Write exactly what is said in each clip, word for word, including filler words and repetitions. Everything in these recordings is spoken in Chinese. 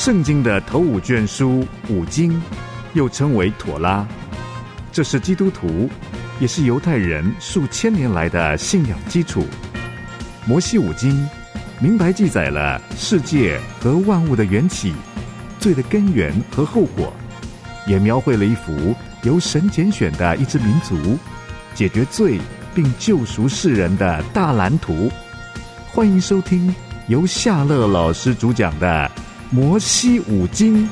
圣经的头五卷书五经，又称为妥拉，这是基督徒也是犹太人数千年来的信仰基础。摩西五经明白记载了世界和万物的缘起、罪的根源和后果，也描绘了一幅由神拣选的一支民族解决罪并救赎世人的大蓝图。欢迎收听由夏乐老师主讲的摩西五经。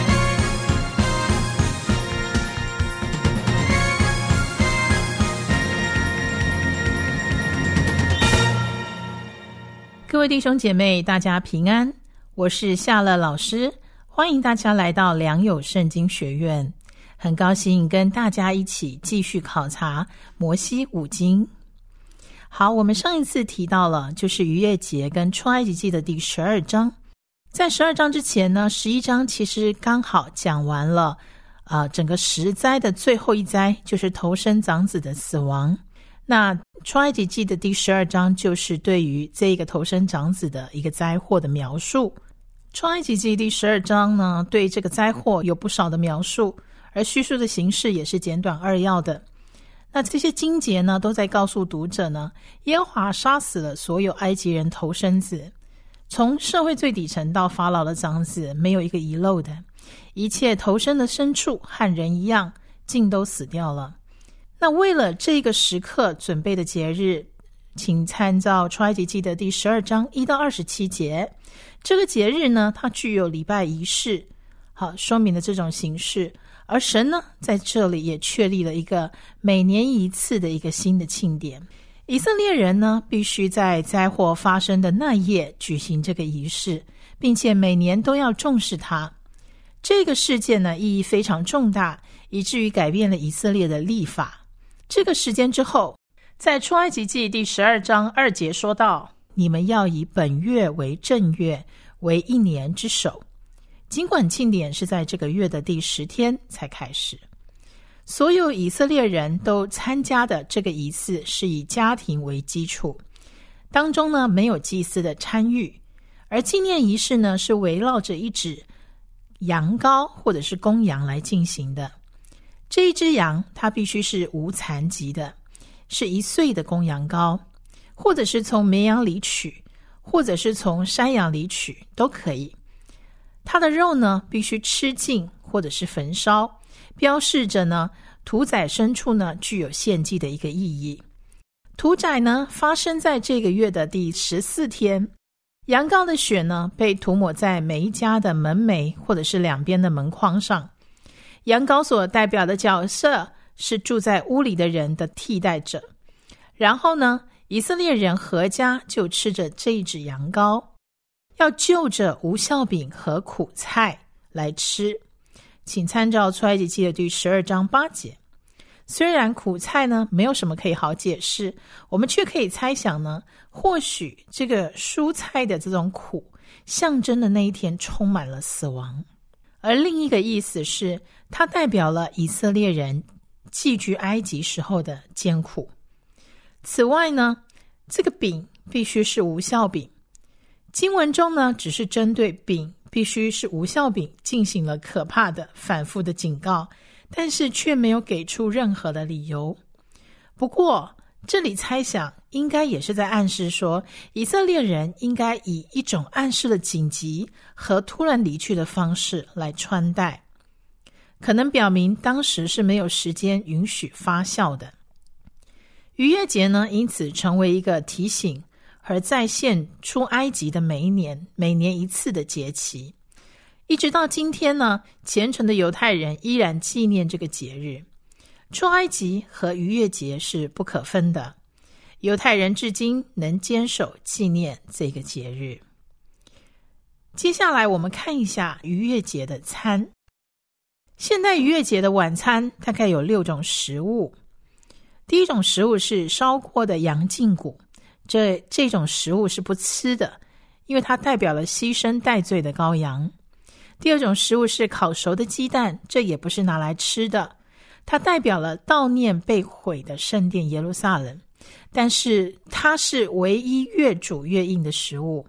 各位弟兄姐妹，大家平安，我是夏乐老师，欢迎大家来到良友圣经学院，很高兴跟大家一起继续考察摩西五经。好，我们上一次提到了就是逾越节跟出埃及记的第十二章，在十二章之前呢，十一章其实刚好讲完了呃，整个十灾的最后一灾，就是头生长子的死亡。那出埃及记的第十二章就是对于这个头生长子的一个灾祸的描述。出埃及记第十二章呢，对这个灾祸有不少的描述，而叙述的形式也是简短扼要的。那这些经节呢，都在告诉读者呢，耶和华杀死了所有埃及人头生子，从社会最底层到法老的长子，没有一个遗漏的，一切头生的牲畜和人一样，尽都死掉了。那为了这个时刻准备的节日，请参照出埃及记的第十二章一到二十七节。这个节日呢，它具有礼拜仪式，好，说明了这种形式。而神呢，在这里也确立了一个每年一次的一个新的庆典。以色列人呢，必须在灾祸发生的那夜举行这个仪式，并且每年都要重视它。这个事件呢，意义非常重大，以至于改变了以色列的历法。这个时间之后，在出埃及记第十二章二节说到，你们要以本月为正月，为一年之首。尽管庆典是在这个月的第十天才开始，所有以色列人都参加的这个仪式是以家庭为基础，当中呢没有祭司的参与，而纪念仪式呢是围绕着一只羊羔或者是公羊来进行的。这一只羊它必须是无残疾的，是一岁的公羊羔，或者是从绵羊里取，或者是从山羊里取都可以。它的肉呢必须吃尽或者是焚烧，标示着呢屠宰牲畜呢具有献祭的一个意义。屠宰呢发生在这个月的第十四天，羊羔的血呢被涂抹在每一家的门楣或者是两边的门框上。羊羔所代表的角色是住在屋里的人的替代者。然后呢，以色列人合家就吃着这一只羊羔，要就着无酵饼和苦菜来吃。请参照出埃及记的第十二章八节。虽然苦菜呢没有什么可以好解释，我们却可以猜想呢，或许这个蔬菜的这种苦象征的那一天充满了死亡。而另一个意思是，它代表了以色列人寄居埃及时候的艰苦。此外呢，这个饼必须是无酵饼。经文中呢，只是针对饼必须是无酵饼进行了可怕的反复的警告，但是却没有给出任何的理由。不过这里猜想应该也是在暗示说，以色列人应该以一种暗示了紧急和突然离去的方式来穿戴，可能表明当时是没有时间允许发酵的。逾越节呢，因此成为一个提醒而再现出埃及的每一年每年一次的节期，一直到今天呢，虔诚的犹太人依然纪念这个节日。出埃及和逾越节是不可分的，犹太人至今能坚守纪念这个节日。接下来我们看一下逾越节的餐。现代逾越节的晚餐大概有六种食物。第一种食物是烧过的羊胫骨，这这种食物是不吃的，因为它代表了牺牲代罪的羔羊。第二种食物是烤熟的鸡蛋，这也不是拿来吃的，它代表了悼念被毁的圣殿耶路撒冷，但是它是唯一越煮越硬的食物，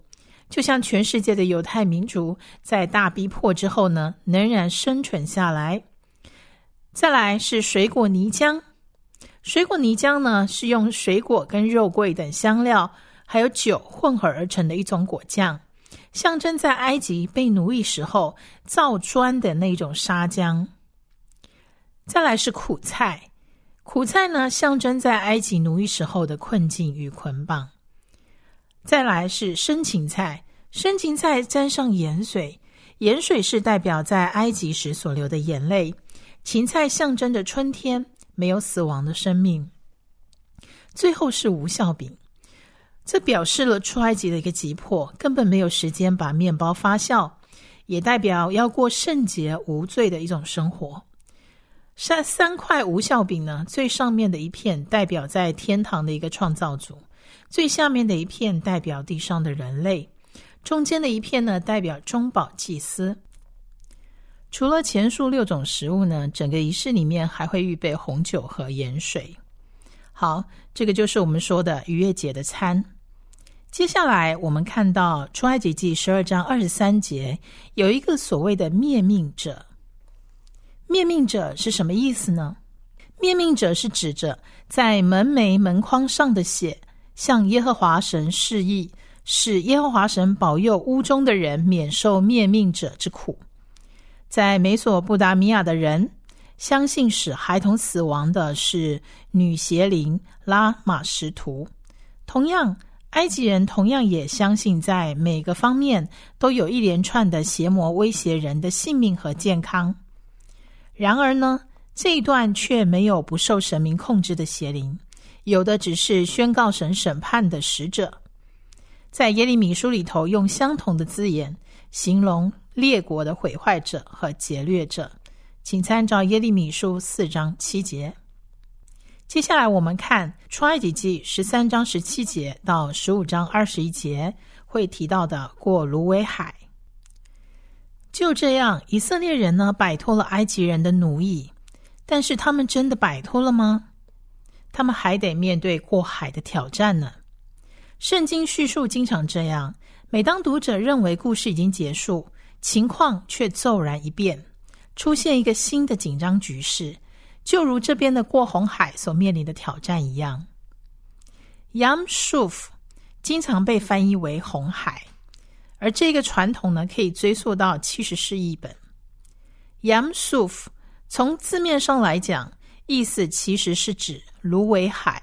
就像全世界的犹太民族在大逼迫之后呢，仍然生存下来。再来是水果泥浆，水果泥浆呢是用水果跟肉桂等香料还有酒混合而成的一种果酱，象征在埃及被奴役时候造砖的那种砂浆。再来是苦菜，苦菜呢象征在埃及奴役时候的困境与捆绑。再来是生芹菜，生芹菜沾上盐水，盐水是代表在埃及时所流的眼泪，芹菜象征着春天，没有死亡的生命。最后是无酵饼，这表示了出埃及的一个急迫，根本没有时间把面包发酵，也代表要过圣洁无罪的一种生活。三三块无酵饼呢，最上面的一片代表在天堂的一个创造主，最下面的一片代表地上的人类，中间的一片呢代表中保祭司。除了前述六种食物呢，整个仪式里面还会预备红酒和盐水。好，这个就是我们说的逾越节的餐。接下来我们看到出埃及记十二章二十三节，有一个所谓的灭命者。灭命者是什么意思呢？灭命者是指着在门楣门框上的血，向耶和华神示意，使耶和华神保佑屋中的人免受灭命者之苦。在美索不达米亚的人相信使孩童死亡的是女邪灵拉玛什图，同样埃及人同样也相信在每个方面都有一连串的邪魔威胁人的性命和健康。然而呢，这一段却没有不受神明控制的邪灵，有的只是宣告神审判的使者。在耶利米书里头用相同的字眼形容列国的毁坏者和劫掠者，请参照耶利米书四章七节。接下来我们看出埃及记十三章十七节到十五章二十一节会提到的过芦苇海。就这样，以色列人呢摆脱了埃及人的奴役，但是他们真的摆脱了吗？他们还得面对过海的挑战呢。圣经叙述经常这样，每当读者认为故事已经结束，情况却骤然一变，出现一个新的紧张局势，就如这边的过红海所面临的挑战一样。Yam Suf 经常被翻译为红海，而这个传统呢，可以追溯到七十世译本。Yam Suf 从字面上来讲，意思其实是指芦苇海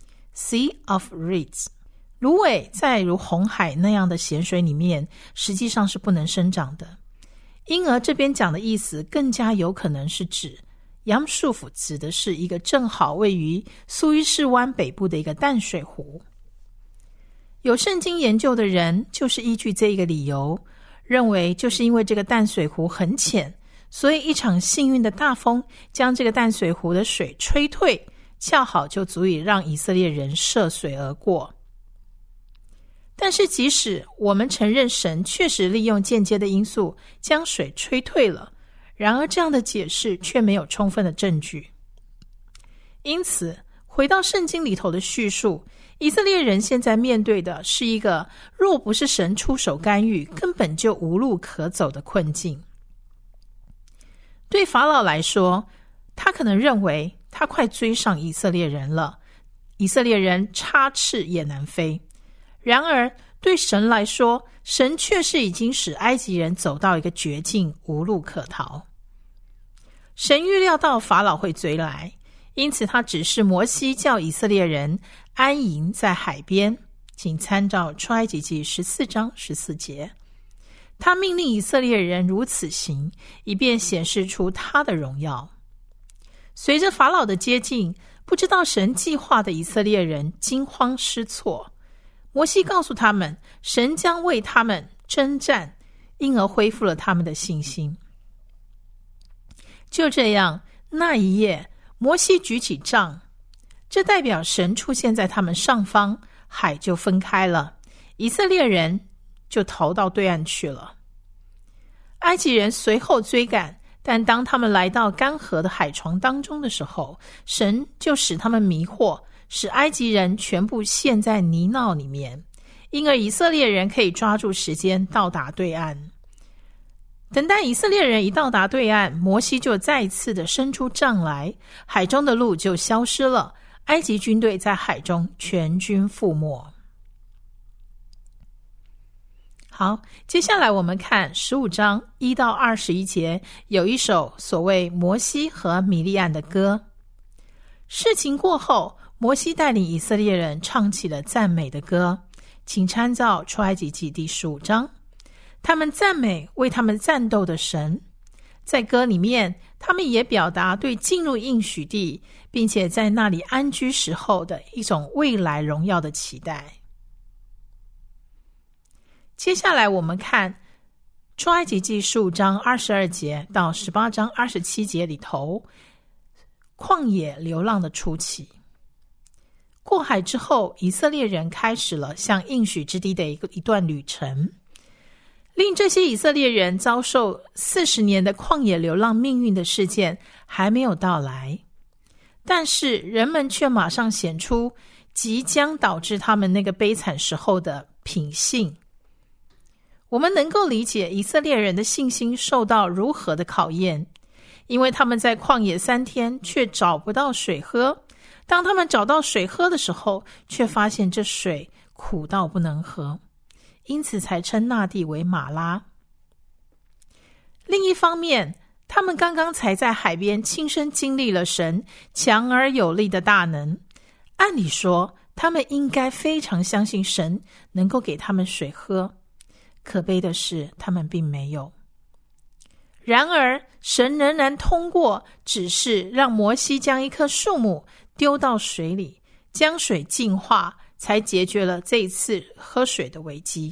Sea of Reeds。芦苇在如红海那样的咸水里面，实际上是不能生长的，因而这边讲的意思更加有可能是指Yam Suf指的是一个正好位于苏伊士湾北部的一个淡水湖。有圣经研究的人就是依据这一个理由，认为就是因为这个淡水湖很浅，所以一场幸运的大风将这个淡水湖的水吹退，恰好就足以让以色列人涉水而过。但是即使我们承认神确实利用间接的因素将水吹退了，然而这样的解释却没有充分的证据。因此回到圣经里头的叙述，以色列人现在面对的是一个若不是神出手干预，根本就无路可走的困境。对法老来说，他可能认为他快追上以色列人了，以色列人插翅也难飞。然而对神来说，神确实已经使埃及人走到一个绝境，无路可逃。神预料到法老会追来，因此他指示摩西叫以色列人安营在海边，请参照出埃及记十四章十四节。他命令以色列人如此行，以便显示出他的荣耀。随着法老的接近，不知道神计划的以色列人惊慌失措。摩西告诉他们，神将为他们征战，因而恢复了他们的信心。就这样，那一夜，摩西举起杖，这代表神出现在他们上方，海就分开了，以色列人就逃到对岸去了。埃及人随后追赶，但当他们来到干涸的海床当中的时候，神就使他们迷惑，使埃及人全部陷在泥淖里面， 因而以色列人可以抓住时间到达对岸。等待以色列人一到达对岸，摩西就再次的伸出杖来，海中的路就消失了，埃及军队在海中全军覆没。好，接下来我们看十五章一到二十一节，有一首所谓摩西和米利暗的歌。事情过后，摩西带领以色列人唱起了赞美的歌，请参照出埃及记第十五章。他们赞美为他们战斗的神，在歌里面他们也表达对进入应许地并且在那里安居时候的一种未来荣耀的期待。接下来我们看出埃及记十五章二十二节到十八章二十七节里头，旷野流浪的初期。过海之后，以色列人开始了向应许之地的一个一段旅程，令这些以色列人遭受四十年的旷野流浪命运的事件还没有到来，但是人们却马上显出即将导致他们那个悲惨时候的品性。我们能够理解以色列人的信心受到如何的考验，因为他们在旷野三天却找不到水喝，当他们找到水喝的时候，却发现这水苦到不能喝，因此才称那地为马拉。另一方面，他们刚刚才在海边亲身经历了神强而有力的大能，按理说他们应该非常相信神能够给他们水喝，可悲的是他们并没有。然而神仍然通过指示让摩西将一棵树木丢到水里，将水净化，才解决了这一次喝水的危机。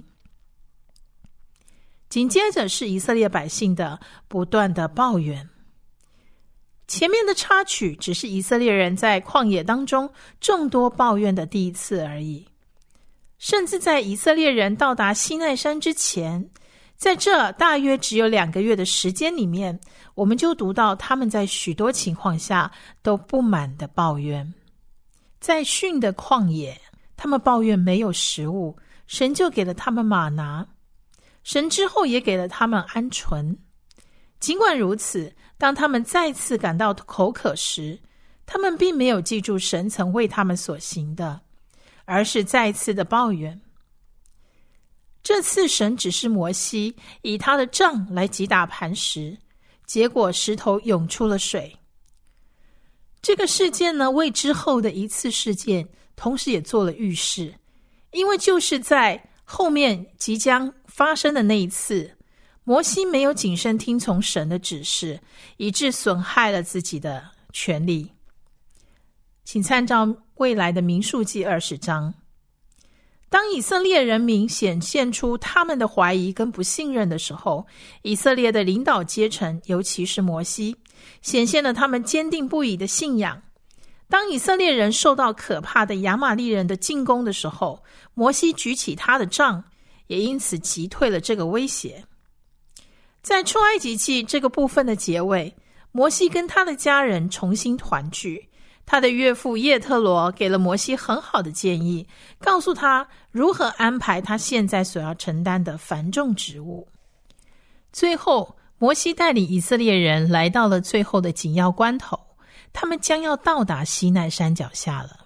紧接着是以色列百姓的不断的抱怨。前面的插曲只是以色列人在旷野当中众多抱怨的第一次而已。甚至在以色列人到达西奈山之前，在这大约只有两个月的时间里面，我们就读到他们在许多情况下都不满的抱怨。在逊的旷野，他们抱怨没有食物，神就给了他们玛拿，神之后也给了他们鹌鹑。尽管如此，当他们再次感到口渴时，他们并没有记住神曾为他们所行的，而是再次的抱怨。这次神指示摩西以他的杖来击打磐石，结果石头涌出了水。这个事件呢，为之后的一次事件同时也做了预示，因为就是在后面即将发生的那一次，摩西没有谨慎听从神的指示，以致损害了自己的权利。请参照未来的民数记二十章。当以色列人民显现出他们的怀疑跟不信任的时候，以色列的领导阶层，尤其是摩西，显现了他们坚定不移的信仰。当以色列人受到可怕的亚玛力人的进攻的时候，摩西举起他的杖，也因此击退了这个威胁。在出埃及记这个部分的结尾，摩西跟他的家人重新团聚，他的岳父叶特罗给了摩西很好的建议，告诉他如何安排他现在所要承担的繁重职务。最后，摩西带领以色列人来到了最后的紧要关头，他们将要到达西奈山脚下了。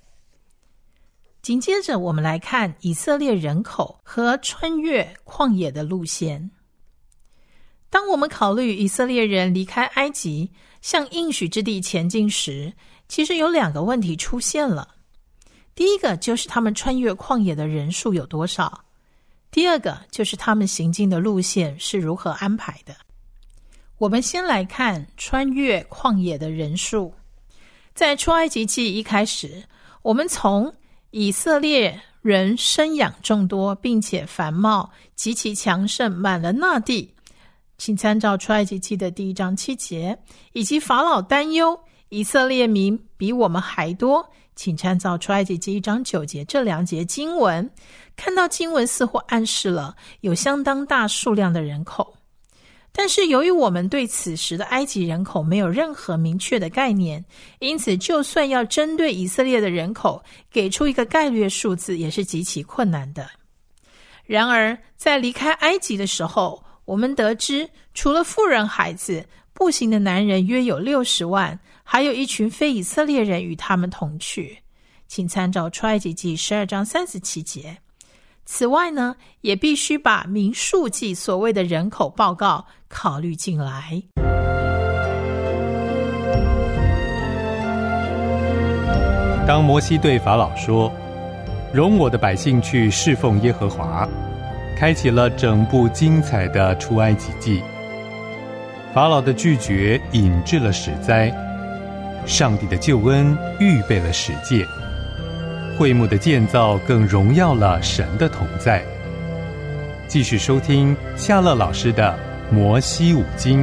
紧接着我们来看以色列人口和穿越旷野的路线。当我们考虑以色列人离开埃及向应许之地前进时，其实有两个问题出现了。第一个就是他们穿越旷野的人数有多少，第二个就是他们行进的路线是如何安排的。我们先来看穿越旷野的人数。在出埃及记一开始，我们从以色列人生养众多，并且繁茂，极其强盛，满了那地，请参照出埃及记的第一章七节，以及法老担忧以色列民比我们还多，请参照出埃及记一章九节。这两节经文，看到经文似乎暗示了有相当大数量的人口。 但是由于我们对此时的埃及人口没有任何明确的概念，因此就算要针对以色列的人口给出一个概略数字也是极其困难的。然而在离开埃及的时候，我们得知除了妇人孩子，步行的男人约有六十万，还有一群非以色列人与他们同去。请参照出埃及记十二章三十七节。此外呢，也必须把民数记所谓的人口报告考虑进来。 当摩西对法老说，容我的百姓去侍奉耶和华，开启了整部精彩的出埃及记。法老的拒绝引致了史灾，上帝的救恩预备了史界，会幕的建造更荣耀了神的同在。继续收听夏乐老师的摩西五经。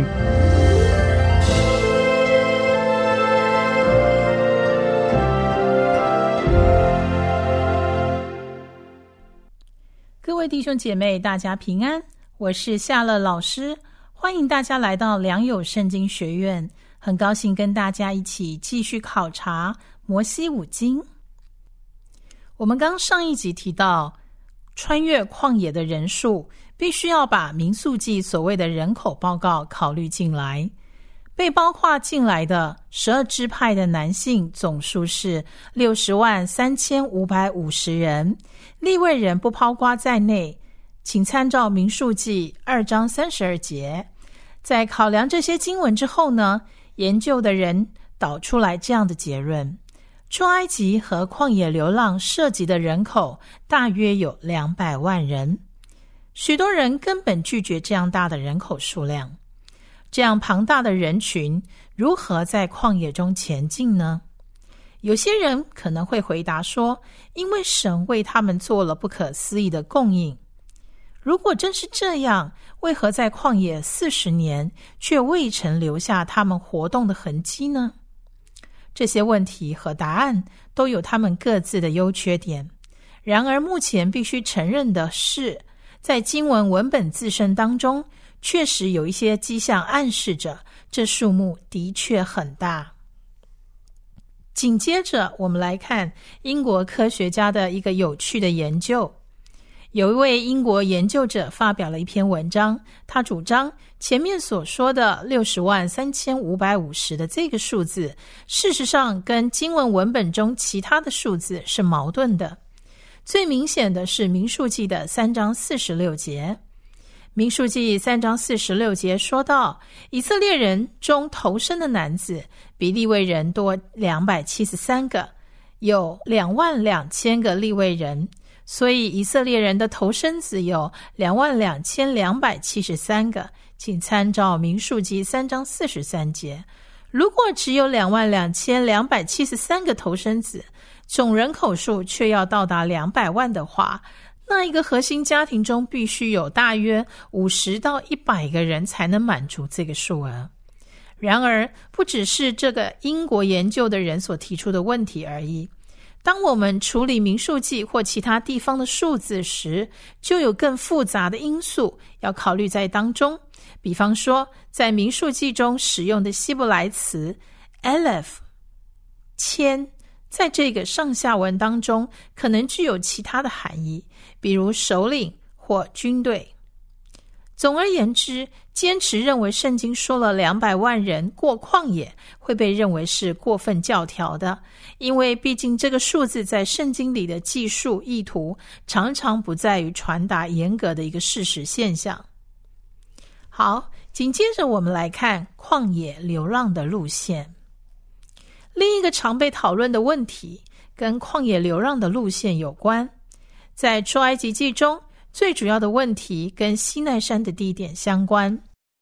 各位弟兄姐妹，大家平安，我是夏乐老师，欢迎大家来到良友圣经学院，很高兴跟大家一起继续考察摩西五经。我们刚上一集提到，穿越旷野的人数必须要把民数记所谓的人口报告考虑进来。被包括进来的十二支派的男性总数是六十万三千五百五十人，利未人不包括在内，请参照民数记二章三十二节。在考量这些经文之后呢，研究的人导出来这样的结论：出埃及和旷野流浪涉及的人口大约有两百万人，许多人根本拒绝这样大的人口数量。这样庞大的人群如何在旷野中前进呢？有些人可能会回答说，因为神为他们做了不可思议的供应。如果真是这样，为何在旷野四十年却未曾留下他们活动的痕迹呢？这些问题和答案都有他们各自的优缺点。然而目前必须承认的是，在经文文本自身当中，确实有一些迹象暗示着这数目的确很大。紧接着我们来看英国科学家的一个有趣的研究。有一位英国研究者发表了一篇文章，他主张前面所说的六十万三千五百五十的这个数字，事实上跟经文文本中其他的数字是矛盾的。最明显的是民数记的三章四十六节。民数记三章四十六节说到，以色列人中头生的男子比利未人多两百七十三个，有两万两千个利未人，所以以色列人的头生子有两万两千两百七十三个，请参照民数记三章四十三节。如果只有两万两千两百七十三个头生子，总人口数却要到达两百万的话，那一个核心家庭中必须有大约五十到一百个人才能满足这个数额。然而，不只是这个英国研究的人所提出的问题而已。当我们处理民数记或其他地方的数字时，就有更复杂的因素要考虑在当中。比方说，在民数记中使用的希伯来词 Aleph 千，在这个上下文当中可能具有其他的含义，比如首领或军队。总而言之，坚持认为圣经说了两百万人过旷野会被认为是过分教条的，因为毕竟这个数字在圣经里的记述意图常常不在于传达严格的一个事实现象。好，紧接着我们来看旷野流浪的路线。另一个常被讨论的问题跟旷野流浪的路线有关。在出埃及记中，最主要的问题跟西奈山的地点相关。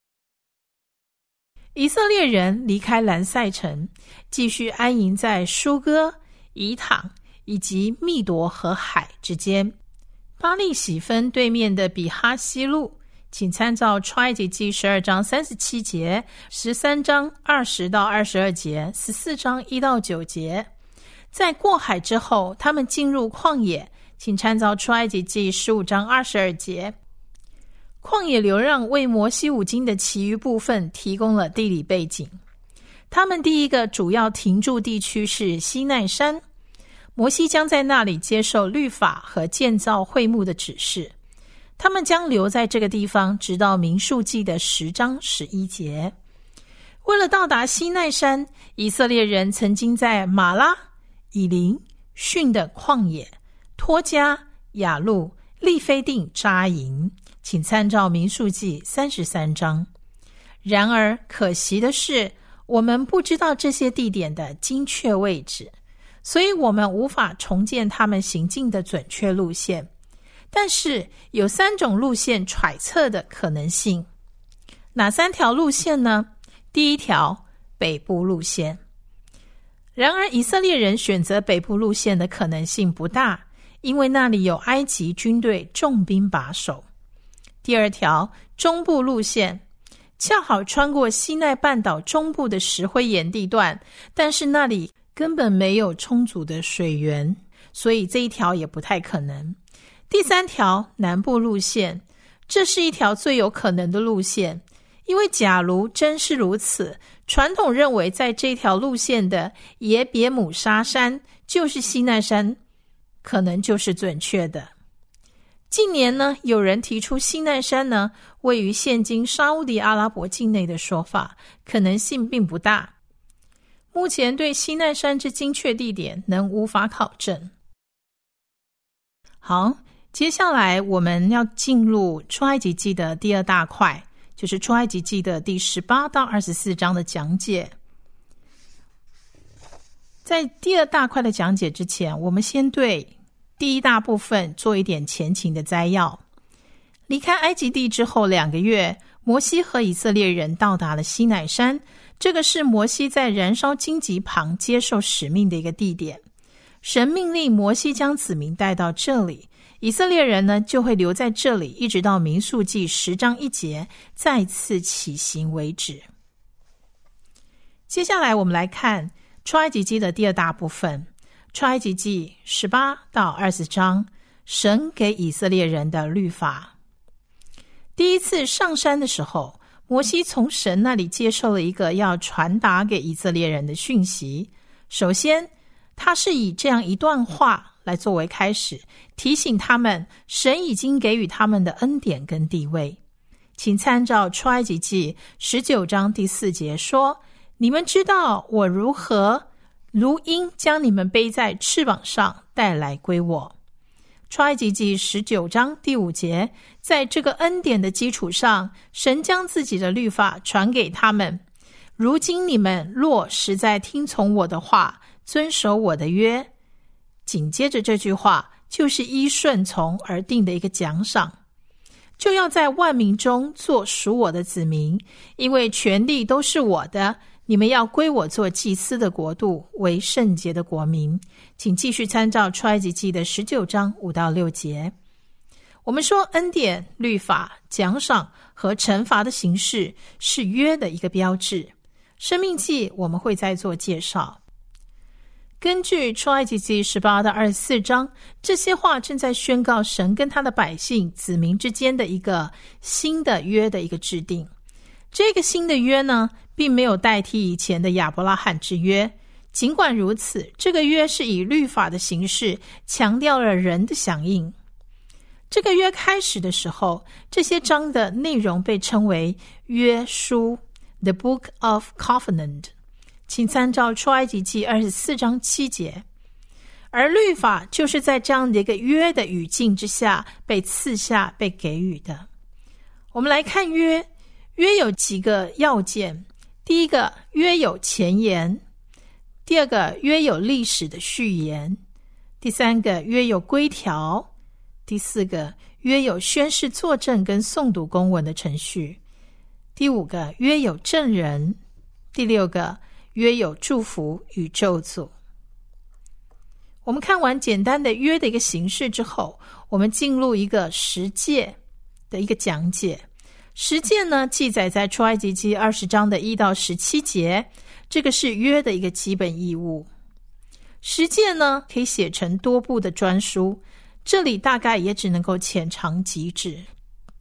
以色列人离开兰塞城，继续安营在舒哥、以坦以及密夺和海之间。巴力喜分对面的比哈西路，请参照出埃及记十二章三十七节、十三章二十到二十二节、十四章一到九节。在过海之后，他们进入旷野，请参照出埃及记十五章二十二节。 旷野流让为摩西五经的其余部分提供了地理背景。他们第一个主要停驻地区是西奈山，摩西将在那里接受律法和建造会幕的指示。他们将留在这个地方直到民数记的十章十一节。为了到达西奈山，以色列人曾经在马拉、以琳、逊的旷野、托加、雅路、利非定扎营，请参照民数记三十三章。然而可惜的是，我们不知道这些地点的精确位置，所以我们无法重建他们行进的准确路线。但是有三种路线揣测的可能性。哪三条路线呢？第一条，北部路线。然而以色列人选择北部路线的可能性不大，因为那里有埃及军队重兵把守。第二条，中部路线，恰好穿过西奈半岛中部的石灰岩地段，但是那里根本没有充足的水源，所以这一条也不太可能。第三条，南部路线，这是一条最有可能的路线，因为假如真是如此，传统认为在这条路线的耶别姆沙山就是西奈山，可能就是准确的。近年呢，有人提出西奈山呢位于现今沙烏地阿拉伯境内的说法，可能性并不大。目前对西奈山之精确地点能无法考证。好，接下来我们要进入出埃及记的第二大块，就是出埃及记的第十八到二十四章的讲解。在第二大块的讲解之前，我们先对第一大部分做一点前情的摘要。离开埃及地之后两个月，摩西和以色列人到达了西乃山，这个是摩西在燃烧荆棘旁接受使命的一个地点。神命令摩西将子民带到这里，以色列人呢就会留在这里，一直到民数记十章一节再次起行为止。接下来我们来看出埃及记的第二大部分，出埃及记十八到二十章，神给以色列人的律法。第一次上山的时候，摩西从神那里接受了一个要传达给以色列人的讯息。首先，他是以这样一段话来作为开始，提醒他们神已经给予他们的恩典跟地位。请参照出埃及记十九章第四节说，你们知道我如何如鹰将你们背在翅膀上带来归我。出埃及记十九章第五节，在这个恩典的基础上，神将自己的律法传给他们。如今你们若实在听从我的话，遵守我的约，紧接着这句话就是依顺从而定的一个奖赏，就要在万民中做属我的子民，因为全地都是我的，你们要归我做祭司的国度，为圣洁的国民。请继续参照出埃及记的十九章五到六节。我们说恩典、律法、奖赏和惩罚的形式是约的一个标志。生命记我们会再做介绍。根据出埃及记十八到二十四章，这些话正在宣告神跟他的百姓子民之间的一个新的约的一个制定。这个新的约呢，并没有代替以前的亚伯拉罕之约。尽管如此，这个约是以律法的形式强调了人的响应。这个约开始的时候，这些章的内容被称为约书 The Book of Covenant， 请参照出埃及记二十四章七节。而律法就是在这样的一个约的语境之下被赐下被给予的。我们来看约，约有几个要件。第一个，约有前言；第二个，约有历史的序言；第三个，约有规条；第四个，约有宣誓作证跟诵读公文的程序；第五个，约有证人；第六个，约有祝福与咒诅。我们看完简单的约的一个形式之后，我们进入一个十诫的一个讲解。十诫呢，记载在出埃及记二十章的一到十七节，这个是约的一个基本义务。十诫呢，可以写成多部的专书，这里大概也只能够浅尝即止。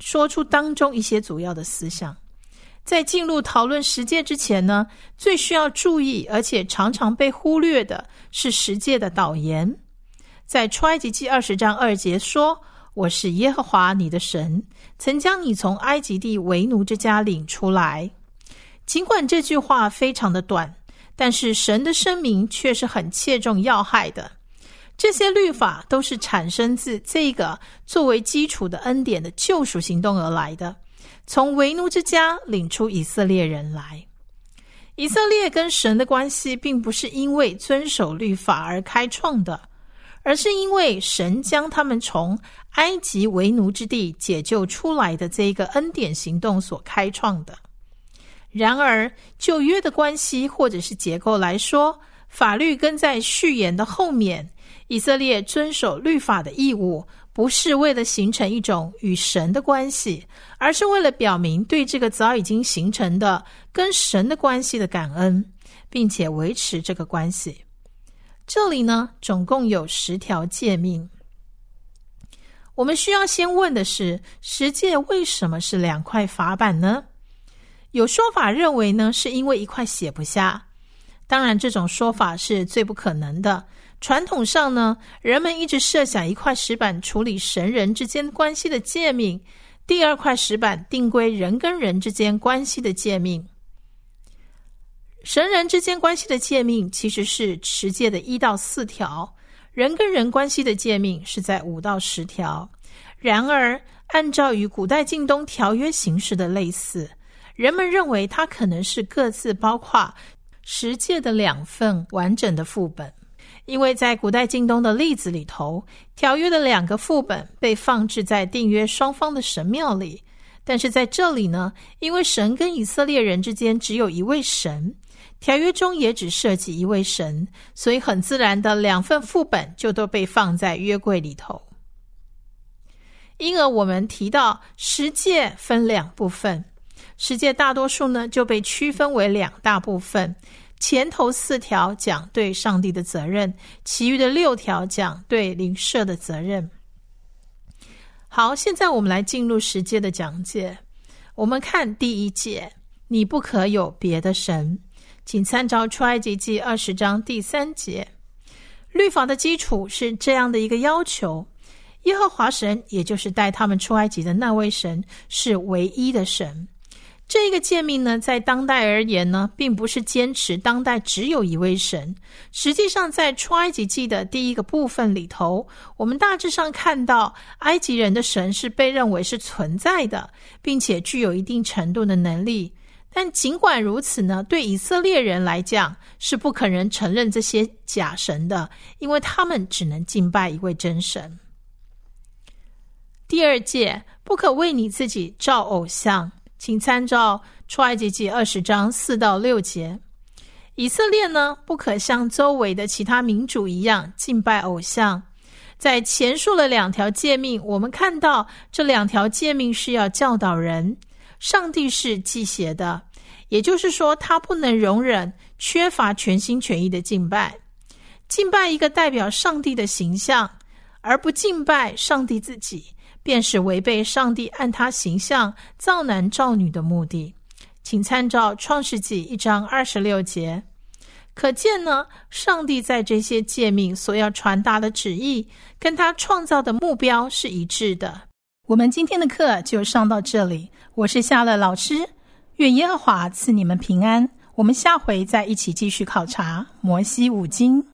说出当中一些主要的思想。在进入讨论十诫之前呢，最需要注意而且常常被忽略的是十诫的导言。在出埃及记二十章二节说，我是耶和华你的神，曾将你从埃及地为奴之家领出来。尽管这句话非常的短，但是神的声明却是很切中要害的。这些律法都是产生自这个作为基础的恩典的救赎行动而来的，从为奴之家领出以色列人来。以色列跟神的关系并不是因为遵守律法而开创的，而是因为神将他们从埃及为奴之地解救出来的这个恩典行动所开创的。然而旧约的关系或者是结构来说，法律跟在序言的后面，以色列遵守律法的义务不是为了形成一种与神的关系，而是为了表明对这个早已经形成的跟神的关系的感恩，并且维持这个关系。这里呢，总共有十条诫命。我们需要先问的是，十诫为什么是两块法板呢？有说法认为呢，是因为一块写不下。当然这种说法是最不可能的。传统上呢，人们一直设想一块石板处理神人之间关系的诫命，第二块石板定规人跟人之间关系的诫命。神人之间关系的诫命其实是十诫的一到四条，人跟人关系的诫命是在五到十条。然而按照与古代近东条约形式的类似，人们认为它可能是各自包括十诫的两份完整的副本。因为在古代近东的例子里头，条约的两个副本被放置在订约双方的神庙里，但是在这里呢，因为神跟以色列人之间只有一位神，条约中也只涉及一位神，所以很自然的两份副本就都被放在约柜里头。因而我们提到十诫分两部分，十诫大多数呢就被区分为两大部分，前头四条讲对上帝的责任，其余的六条讲对邻舍的责任。好，现在我们来进入十诫的讲解。我们看第一诫，你不可有别的神，请参照出埃及记二十章第三节。律法的基础是这样的一个要求，耶和华神，也就是带他们出埃及的那位神，是唯一的神。这个诫命呢，在当代而言呢，并不是坚持当代只有一位神。实际上在出埃及记的第一个部分里头，我们大致上看到埃及人的神是被认为是存在的，并且具有一定程度的能力。但尽管如此呢，对以色列人来讲是不可能承认这些假神的，因为他们只能敬拜一位真神。第二诫，不可为你自己造偶像，请参照出埃及记二十章四到六节。以色列呢，不可像周围的其他民族一样敬拜偶像。在前述了两条诫命，我们看到这两条诫命是要教导人，上帝是忌邪的，也就是说他不能容忍缺乏全心全意的敬拜。敬拜一个代表上帝的形象，而不敬拜上帝自己，便是违背上帝按他形象造男造女的目的。请参照创世纪一章二十六节。可见呢，上帝在这些诫命所要传达的旨意跟他创造的目标是一致的。我们今天的课就上到这里，我是夏乐老师，愿耶和华赐你们平安，我们下回再一起继续考察摩西五经。